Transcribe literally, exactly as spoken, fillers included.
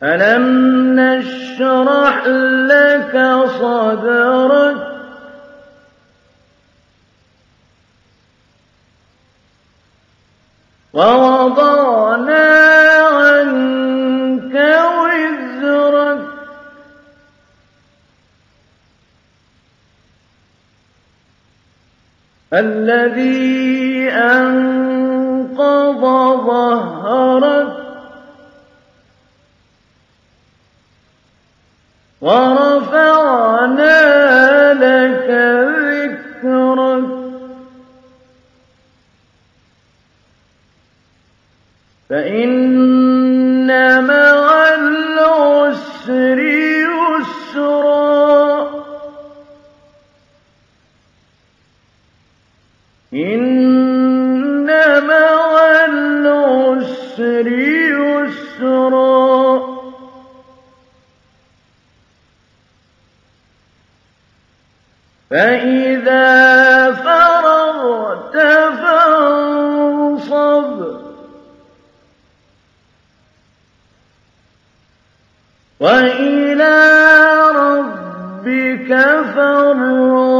ألم نشرح لك صدرك ووضعنا عنك وزرك الذي أنقض ظهرك ورفعنا لك ذكرك فإن مع العسر يسرا إن مع العسر يسرا فإذا فرغت فانصب وإلى ربك فارغب